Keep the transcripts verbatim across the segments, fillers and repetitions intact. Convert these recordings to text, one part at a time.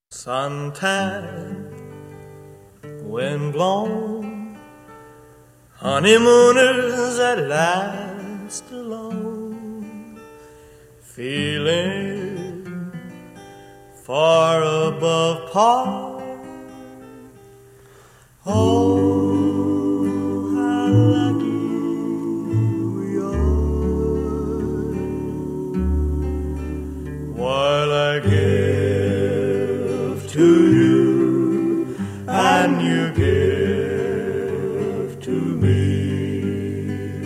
Suntan, wind blown, honeymooners at last alone, feeling far above par. Oh, how lucky we are, while I give to you and you give to me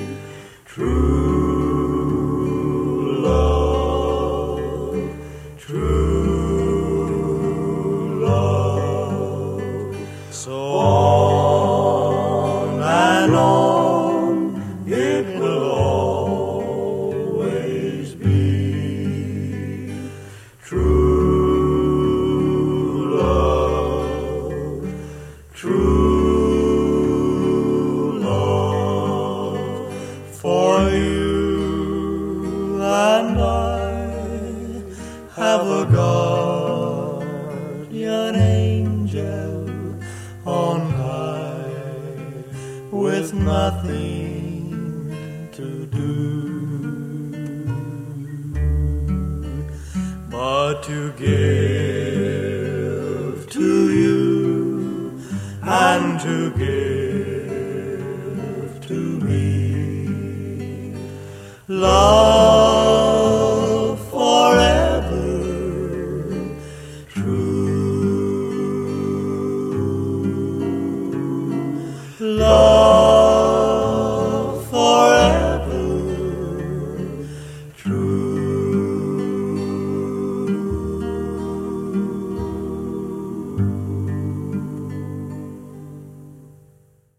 true love, true love. So on and on it will always be true. True love, for you and I have a guardian angel on high, with nothing to do but to give to you and to give